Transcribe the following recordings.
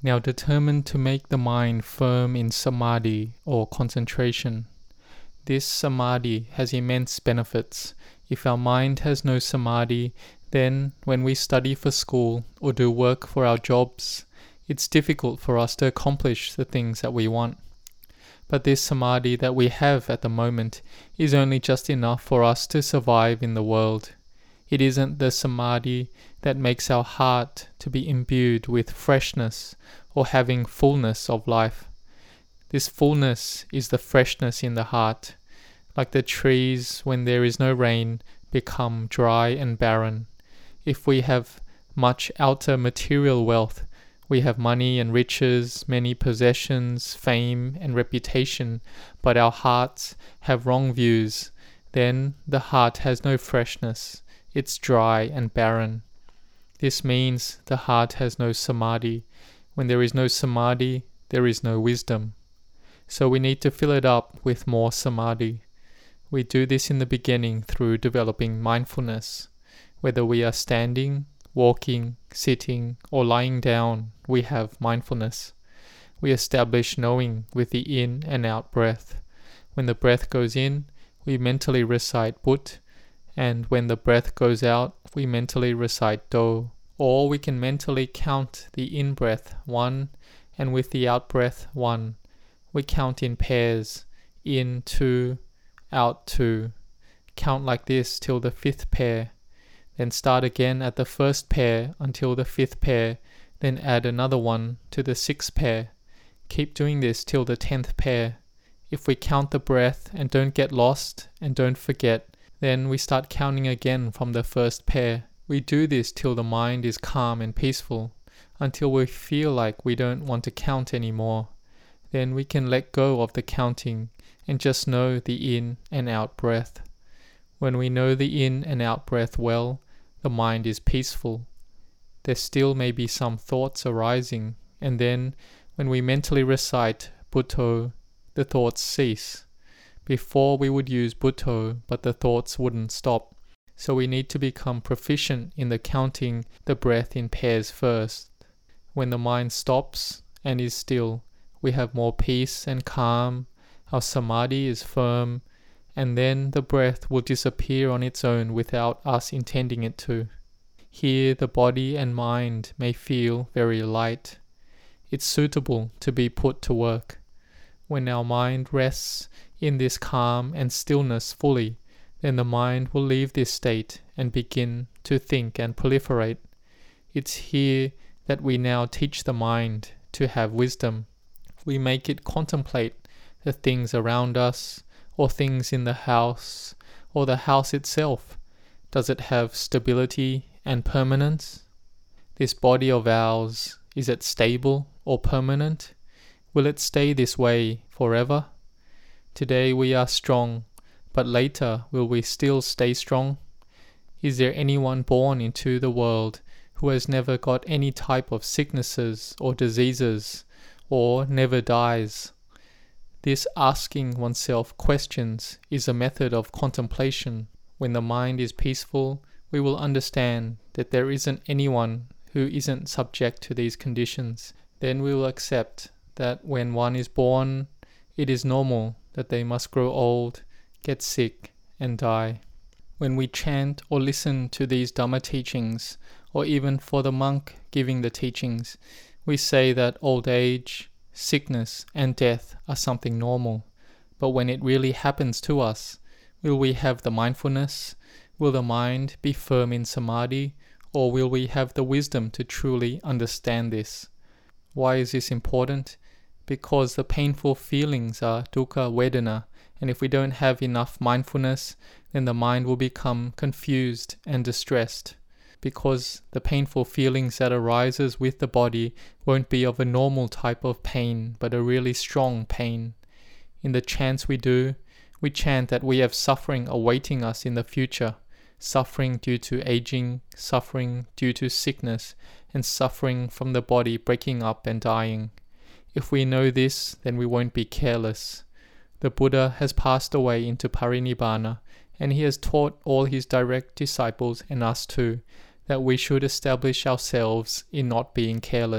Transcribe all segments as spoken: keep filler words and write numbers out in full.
Now determine to make the mind firm in samadhi or concentration. This samadhi has immense benefits. If our mind has no samadhi, then when we study for school or do work for our jobs, it's difficult for us to accomplish the things that we want. But this samadhi that we have at the moment is only just enough for us to survive in the world. It isn't the samadhi that makes our heart to be imbued with freshness or having fullness of life. This fullness is the freshness in the heart. Like the trees, when there is no rain, become dry and barren. If we have much outer material wealth, we have money and riches, many possessions, fame and reputation, but our hearts have wrong views, then the heart has no freshness. It's dry and barren. This means the heart has no samadhi. When there is no samadhi, there is no wisdom. So we need to fill it up with more samadhi. We do this in the beginning through developing mindfulness. Whether we are standing, walking, sitting, or lying down, we have mindfulness. We establish knowing with the in and out breath. When the breath goes in, we mentally recite But, and when the breath goes out, we mentally recite Do. Or we can mentally count the in-breath one, and with the out-breath one. We count in pairs, in two, out two. Count like this till the fifth pair. Then start again at the first pair until the fifth pair, then add another one to the sixth pair. Keep doing this till the tenth pair. If we count the breath and don't get lost and don't forget, then we start counting again from the first pair. We do this till the mind is calm and peaceful, until we feel like we don't want to count anymore. Then we can let go of the counting and just know the in and out breath. When we know the in and out breath well, the mind is peaceful. There still may be some thoughts arising, and then when we mentally recite Bhutto, the thoughts cease. Before we would use Bhutto, but the thoughts wouldn't stop. So we need to become proficient in the counting the breath in pairs first. When the mind stops and is still, we have more peace and calm, our samadhi is firm, and then the breath will disappear on its own without us intending it to. Here the body and mind may feel very light. It's suitable to be put to work. When our mind rests in this calm and stillness fully, then the mind will leave this state and begin to think and proliferate. It's here that we now teach the mind to have wisdom. We make it contemplate the things around us, or things in the house, or the house itself. Does it have stability and permanence? This body of ours, is it stable or permanent? Will it stay this way forever? Today we are strong, but later will we still stay strong? Is there anyone born into the world who has never got any type of sicknesses or diseases, or never dies? This asking oneself questions is a method of contemplation. When the mind is peaceful, we will understand that there isn't anyone who isn't subject to these conditions. Then we will accept that when one is born, it is normal that they must grow old, get sick, and die. When we chant or listen to these Dhamma teachings, or even for the monk giving the teachings, we say that old age, sickness, and death are something normal. But when it really happens to us, will we have the mindfulness? Will the mind be firm in samadhi? Or will we have the wisdom to truly understand this? Why is this important? Because the painful feelings are dukkha vedana, and if we don't have enough mindfulness, then the mind will become confused and distressed. Because the painful feelings that arises with the body won't be of a normal type of pain, but a really strong pain. In the chants we do, we chant that we have suffering awaiting us in the future, suffering due to aging, suffering due to sickness, and suffering from the body breaking up and dying. If we know this, then we won't be careless. The Buddha has passed away into Parinibbana, and he has taught all his direct disciples and us too, that we should establish ourselves in not being careless.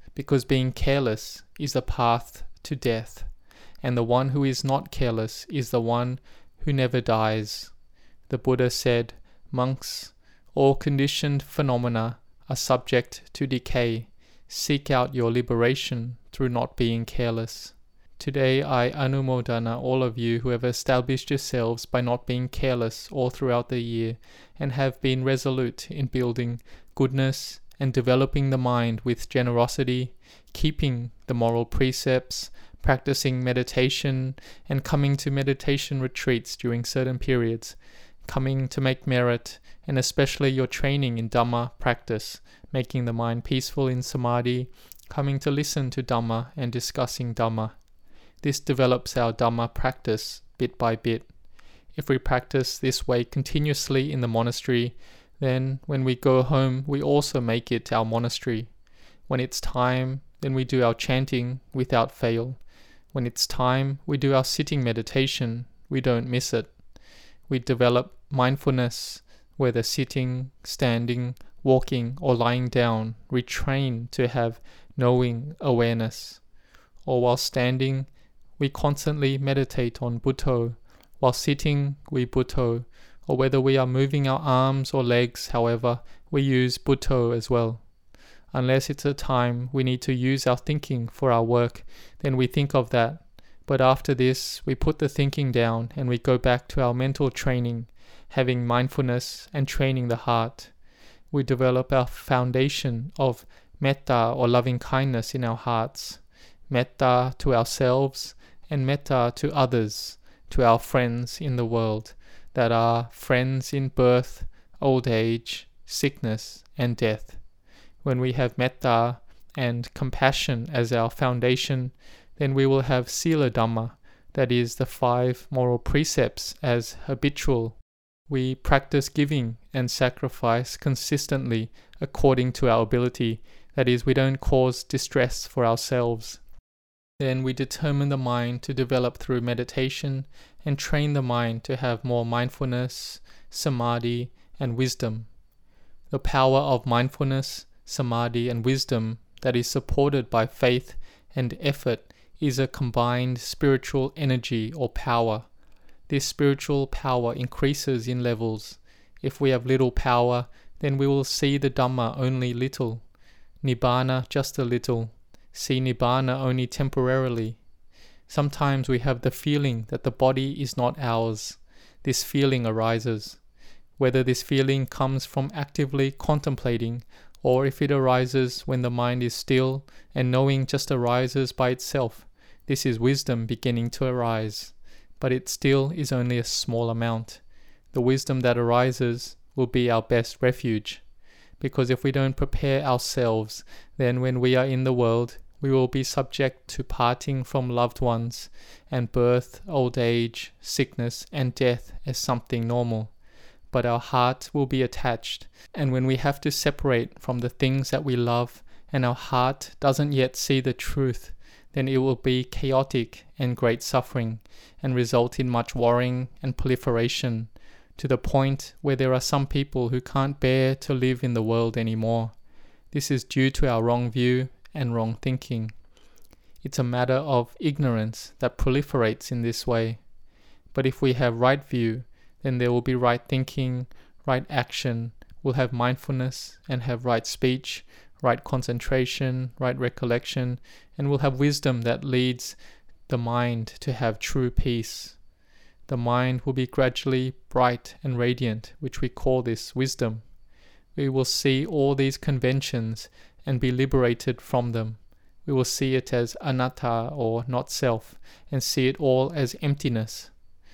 because being careless is the path to death, and the one who is not careless is the one who never dies. The Buddha said, "Monks, all conditioned phenomena are subject to decay. Seek out your liberation through not being careless." Today I anumodana all of you who have established yourselves by not being careless all throughout the year and have been resolute in building goodness and developing the mind with generosity, keeping the moral precepts, practicing meditation, and coming to meditation retreats during certain periods, coming to make merit, and especially your training in Dhamma practice, making the mind peaceful in samadhi, coming to listen to Dhamma and discussing Dhamma. This develops our Dhamma practice bit by bit. If we practice this way continuously in the monastery, then when we go home, we also make it our monastery. When it's time, then we do our chanting without fail. When it's time, we do our sitting meditation. We don't miss it. We develop mindfulness, whether sitting, standing, walking, or lying down. We train to have knowing awareness. Or while standing, we constantly meditate on Buddho. While sitting, we Buddho. Or whether we are moving our arms or legs, however, we use Buddho as well. Unless it's a time we need to use our thinking for our work, then we think of that. But after this, we put the thinking down and we go back to our mental training, having mindfulness and training the heart. We develop our foundation of metta or loving kindness in our hearts. Metta to ourselves and metta to others, to our friends in the world, that are friends in birth, old age, sickness, and death. When we have metta and compassion as our foundation, then we will have Sila Dhamma, that is the five moral precepts, as habitual. We practice giving and sacrifice consistently according to our ability, that is, we don't cause distress for ourselves. Then we determine the mind to develop through meditation and train the mind to have more mindfulness, samadhi, and wisdom. The power of mindfulness, samadhi, and wisdom that is supported by faith and effort is a combined spiritual energy or power. This spiritual power increases in levels. If we have little power, then we will see the Dhamma only little, Nibbana just a little, see Nibbana only temporarily. Sometimes we have the feeling that the body is not ours. This feeling arises. Whether this feeling comes from actively contemplating, or if it arises when the mind is still and knowing just arises by itself, this is wisdom beginning to arise. But it still is only a small amount. The wisdom that arises will be our best refuge. Because if we don't prepare ourselves, then when we are in the world, we will be subject to parting from loved ones and birth, old age, sickness, and death as something normal. But our heart will be attached, and when we have to separate from the things that we love and our heart doesn't yet see the truth, then it will be chaotic and great suffering and result in much worrying and proliferation, to the point where there are some people who can't bear to live in the world anymore. This is due to our wrong view and wrong thinking. It's a matter of ignorance that proliferates in this way. But if we have right view, then there will be right thinking, right action, we'll have mindfulness and have right speech, right concentration, right recollection, and we'll have wisdom that leads the mind to have true peace. The mind will be gradually bright and radiant, which we call this wisdom. We will see all these conventions and be liberated from them. We will see it as anatta or not self, and see it all as emptiness.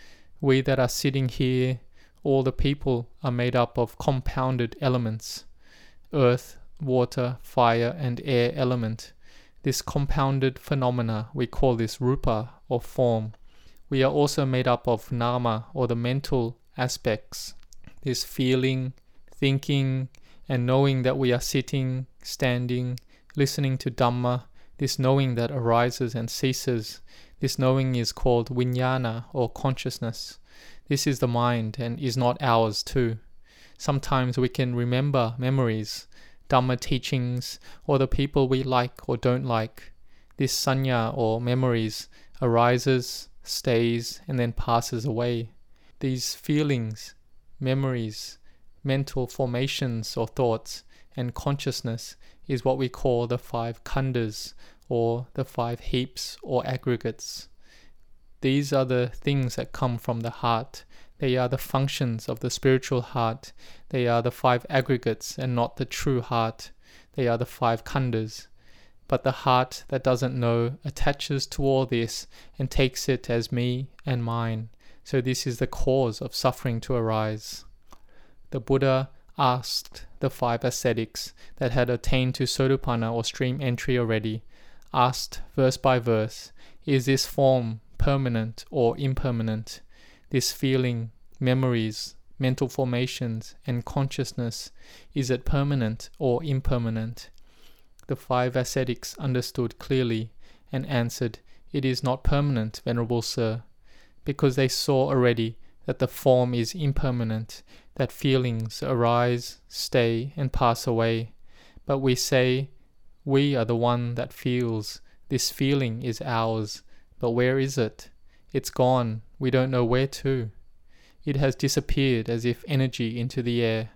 We that are sitting here, all the people are made up of compounded elements. Earth, water, fire, and air element. This compounded phenomena, we call this rupa or form. We are also made up of nama or the mental aspects. This feeling, thinking, and knowing that we are sitting, standing, listening to Dhamma, this knowing that arises and ceases. This knowing is called vijnana or consciousness. This is the mind and is not ours too. Sometimes we can remember memories. Dhamma teachings, or the people we like or don't like. This sanya or memories arises, stays, and then passes away. These feelings, memories, mental formations or thoughts, and consciousness is what we call the five khandhas, or the five heaps or aggregates. These are the things that come from the heart. They are the functions of the spiritual heart. They are the five aggregates and not the true heart. They are the five khandhas. But the heart that doesn't know attaches to all this and takes it as me and mine. So this is the cause of suffering to arise. The Buddha asked the five ascetics that had attained to Sotapanna or stream entry already, asked verse by verse, is this form permanent or impermanent? This feeling, memories, mental formations, and consciousness, is it permanent or impermanent? The five ascetics understood clearly and answered, it is not permanent, Venerable Sir, because they saw already that the form is impermanent, that feelings arise, stay, and pass away. But we say, we are the one that feels, this feeling is ours, but where is it? It's gone, we don't know where to. It has disappeared as if energy into the air.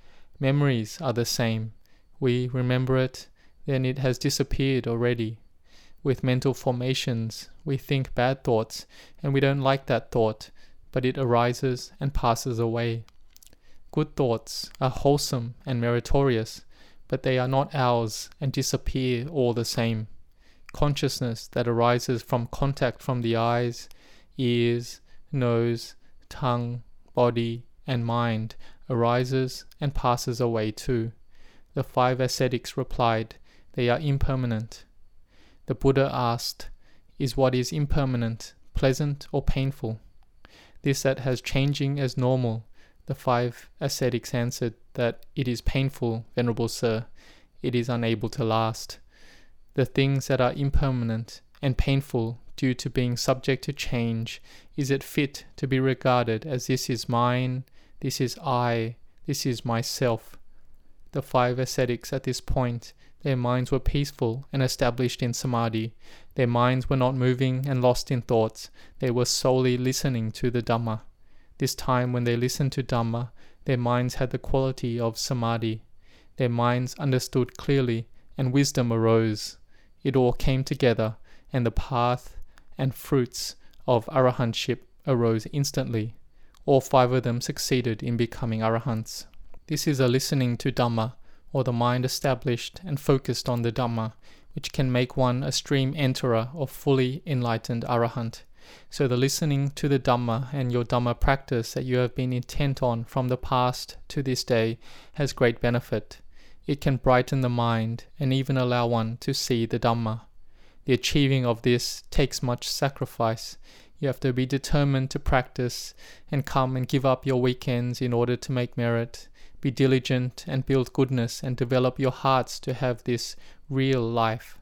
Memories are the same. We remember it, then it has disappeared already. With mental formations, we think bad thoughts, and we don't like that thought, but it arises and passes away. Good thoughts are wholesome and meritorious, but they are not ours and disappear all the same. Consciousness that arises from contact from the eyes, ears, nose, tongue, body, and mind arises and passes away too. The five ascetics replied, they are impermanent. The Buddha asked, is what is impermanent pleasant or painful? This that has changing as normal. The five ascetics answered that it is painful, Venerable Sir. It is unable to last. The things that are impermanent and painful due to being subject to change, is it fit to be regarded as this is mine, this is I, this is myself? The five ascetics at this point, their minds were peaceful and established in samadhi. Their minds were not moving and lost in thoughts. They were solely listening to the Dhamma. This time when they listened to Dhamma, their minds had the quality of samadhi. Their minds understood clearly, and wisdom arose. It all came together, and the path and fruits of arahantship arose instantly. All five of them succeeded in becoming arahants. This is a listening to Dhamma, or the mind established and focused on the Dhamma, which can make one a stream enterer or fully enlightened arahant. So the listening to the Dhamma and your Dhamma practice that you have been intent on from the past to this day has great benefit. It can brighten the mind and even allow one to see the Dhamma. The achieving of this takes much sacrifice. You have to be determined to practice and come and give up your weekends in order to make merit. Be diligent and build goodness and develop your hearts to have this real life.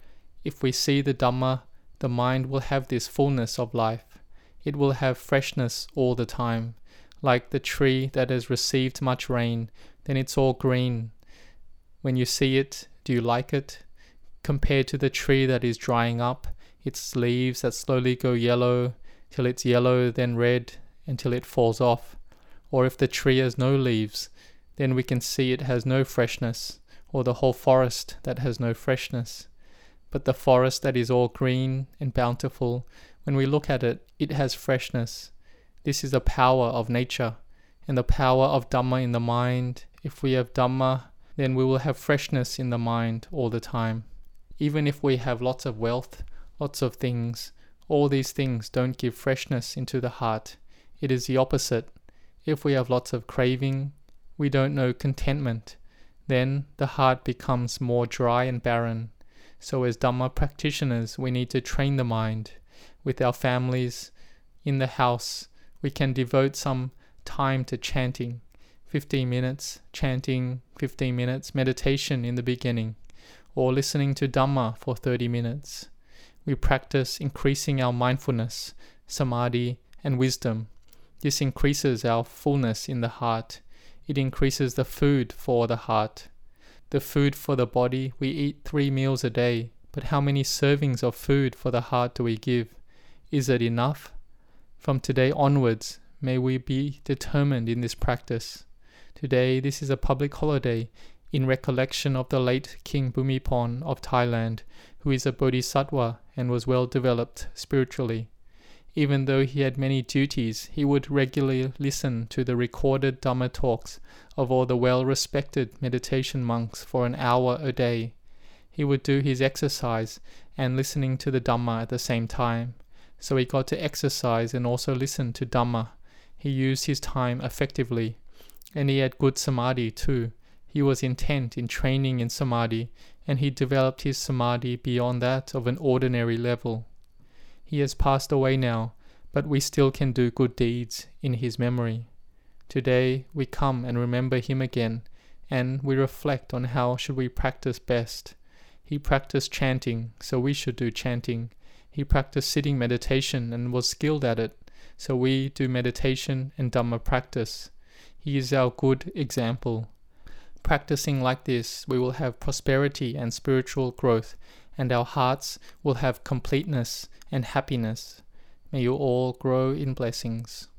If we see the Dhamma, the mind will have this fullness of life. It will have freshness all the time. Like the tree that has received much rain, then it's all green. When you see it, do you like it? Compared to the tree that is drying up, its leaves that slowly go yellow, till it's yellow, then red, until it falls off. Or if the tree has no leaves, then we can see it has no freshness, or the whole forest that has no freshness. But the forest that is all green and bountiful, when we look at it, it has freshness. This is the power of nature, and the power of Dhamma in the mind. If we have Dhamma, then we will have freshness in the mind all the time. Even if we have lots of wealth, lots of things, all these things don't give freshness into the heart. It is the opposite. If we have lots of craving, we don't know contentment. Then the heart becomes more dry and barren. So as Dhamma practitioners, we need to train the mind. With our families, in the house, we can devote some time to chanting. fifteen minutes chanting, fifteen minutes meditation in the beginning, or listening to Dhamma for thirty minutes. We practice increasing our mindfulness, samadhi, and wisdom. This increases our fullness in the heart. It increases the food for the heart. The food for the body, we eat three meals a day, but how many servings of food for the heart do we give? Is it enough? From today onwards, may we be determined in this practice. Today, this is a public holiday in recollection of the late King Bhumibol of Thailand, who is a bodhisattva and was well developed spiritually. Even though he had many duties, he would regularly listen to the recorded Dhamma talks of all the well-respected meditation monks for an hour a day. He would do his exercise and listening to the Dhamma at the same time. So he got to exercise and also listen to Dhamma. He used his time effectively. And he had good samadhi too. He was intent in training in samadhi, and he developed his samadhi beyond that of an ordinary level. He has passed away now, but we still can do good deeds in his memory. Today we come and remember him again, and we reflect on how should we practice best. He practiced chanting, so we should do chanting. He practiced sitting meditation and was skilled at it, so we do meditation and Dhamma practice. He is our good example. Practicing like this, we will have prosperity and spiritual growth, and our hearts will have completeness and happiness. May you all grow in blessings.